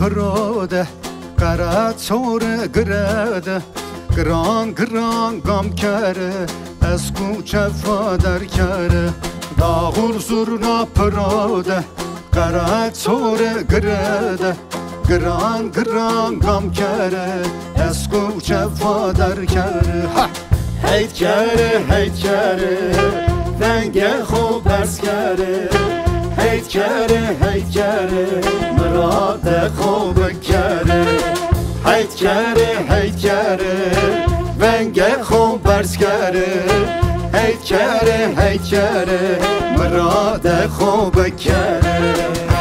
پراده قرد چور گرده گران گران گام کره از کوچه فادر کره داغور زورنا پراده قرد چور گرده گران گران گام کره از کوچه فادر کره هیت کره رنگ خوب بس کره هیت کره مراد خوب کره هیت کره رنگ خوب بس کره هیت کره مراد خوب کره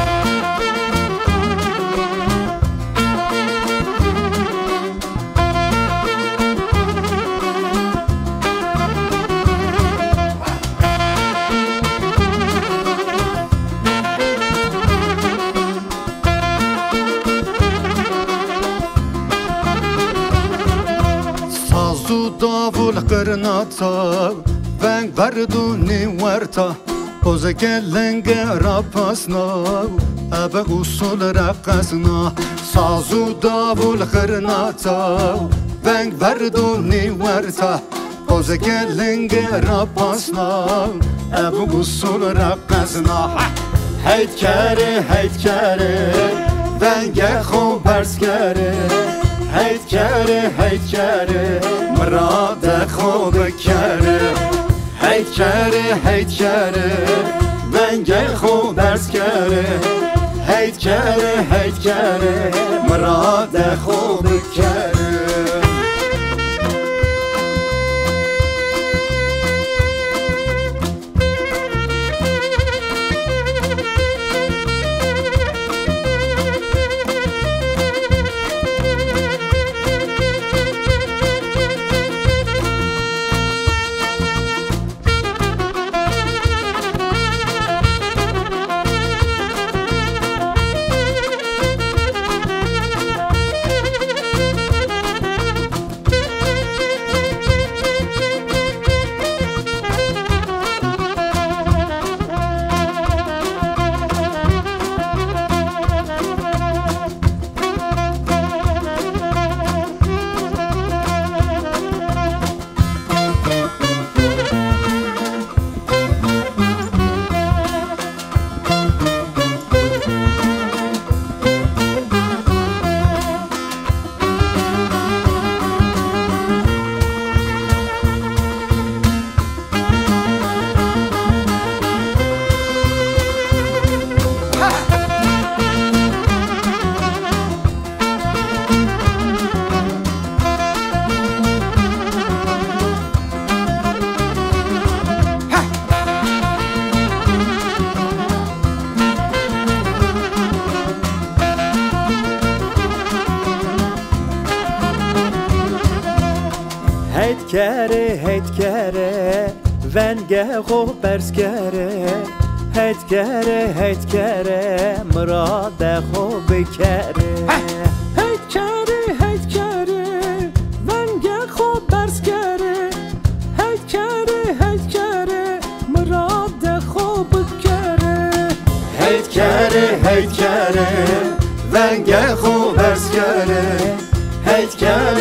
داول قرناتا ونگ وردونی ورتا اوزه گلنگ را پاسنا ابه اصول رقصنا سازو داول قرناتا ونگ وردونی ورتا اوزه گلنگ را پاسنا ابه اصول رقصنا هیت کره ونگ خوب برس کره هیت کره مراد خوب کره هیت کره ونگ خوب درس کره هیت کره مراد خوب کره هیت کره ونگ خوب برس کره هیت کره مراد خوب کره هیت کره ونگ خوب برس کره هیت کره مراد خوب کره هیت کره ونگ خوب برس کره هیت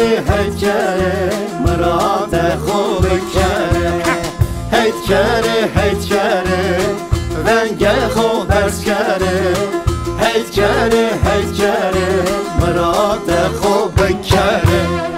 کره مراد خوب کره هیت کره ونگ خوب برس کره هیت کره مراد خوب کره